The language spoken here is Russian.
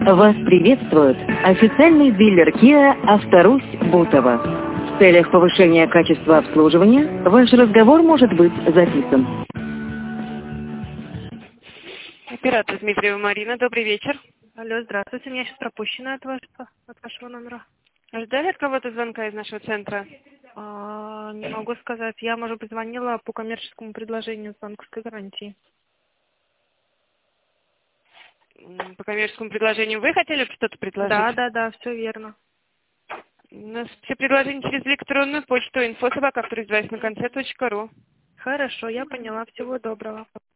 Вас приветствует официальный дилер Kia «Авторусь» Бутово. В целях повышения качества обслуживания ваш разговор может быть записан. Оператор Дмитриева Марина, добрый вечер. Алло, здравствуйте. У меня сейчас пропущено от вашего номера. Ждали от кого-то звонка из нашего центра? Не могу сказать. Я, может быть, звонила по коммерческому предложению с банковской гарантией. По коммерческому предложению вы хотели что-то предложить? Да, все верно. У нас все предложения через электронную почту info@авторусь на конце .ру. Хорошо, я поняла. Всего доброго.